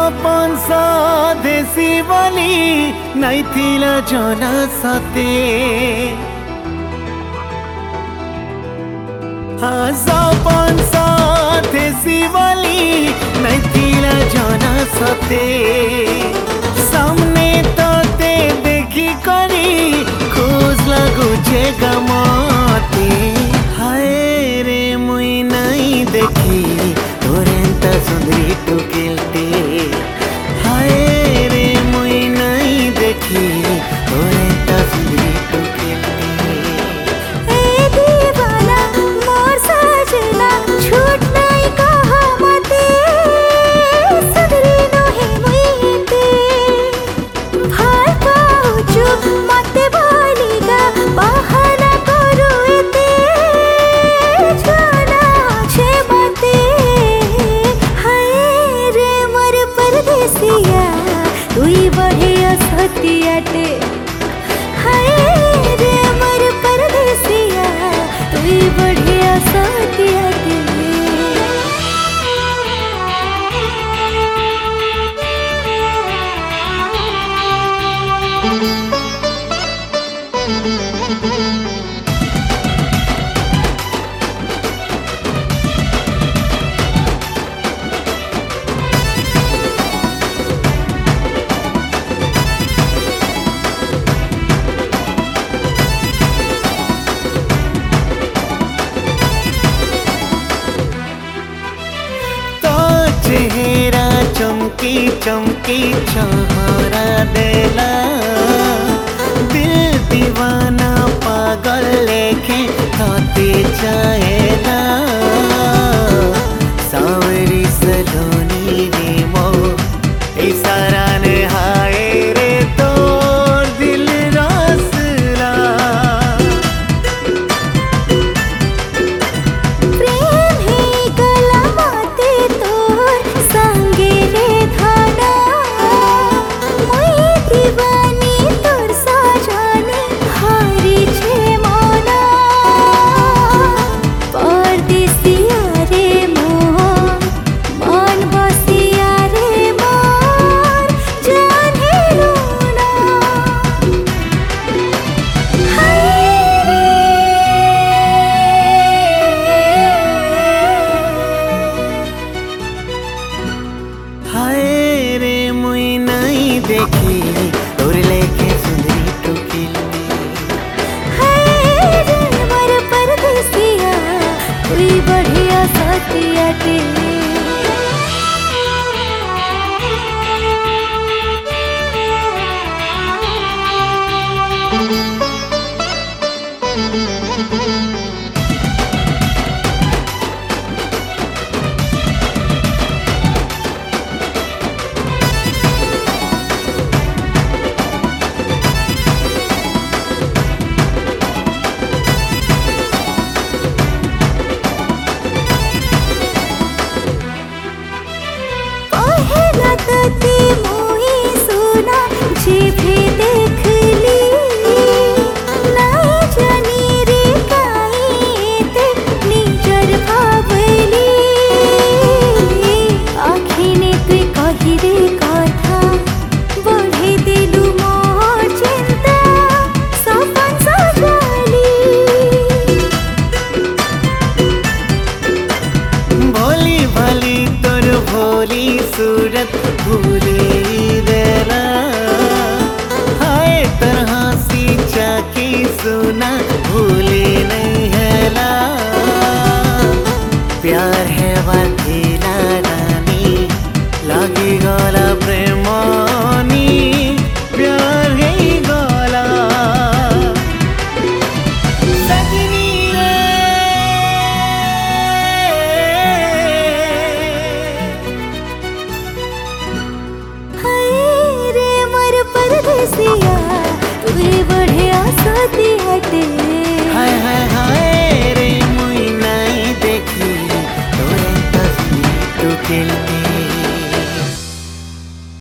पंसा देसी वाली नहीं थिला जना सते पंसा देसी वाली नहीं थिला जना सते सामने तो ते देखी करी खोज लगुचे गमते हाय रे मुई नहीं देखी तोरेंता सुंदरी टुकिलते हाय रे मुई नहीं देखी तोरेंता सुंदरी टुकिलते ए दीवाना मोर सजना छूट नहीं कहा मते सुंदरी नोहे मुईते भार पाउचु मते भलिगा बहाना करू एते जाना छे मते हाय रे मोर परदेसिया तुई बढ़िया सतियाटे हाय रे मोर परदेसिया तुई बढ़िया सतियाटे चेहरा चमकी चमकी चहारा देला दिल दीवाना पागल लेके खाते चाहेला सावरी सलोनी रे मो इशारा ने हाय रे तो दिल रसला प्रेम ही गला माते तोर संगे रे धाना मुई दीवानी तोर साजाने हारी छे मोना परदेसिया रे मोर मन बसिया रे मोर जान हे रोना हाय रे मुई नहीं देखी तोर लेके सुंदरी टुकिलती हाय रे मोर परदेसिया तुई बढ़िया सतियाटे पहला तते मोही सुना जिभे देखली नहीं जानी रे काहे ते निजर भावली आखिने तुई कही रे कथा बढ़े दिलु मोर चिंता सपन सजाली भोली भली तोर भोली सूरत भूले देला हाय तरह सी चाकी सुना भूले नहीं हैला प्यार है वादा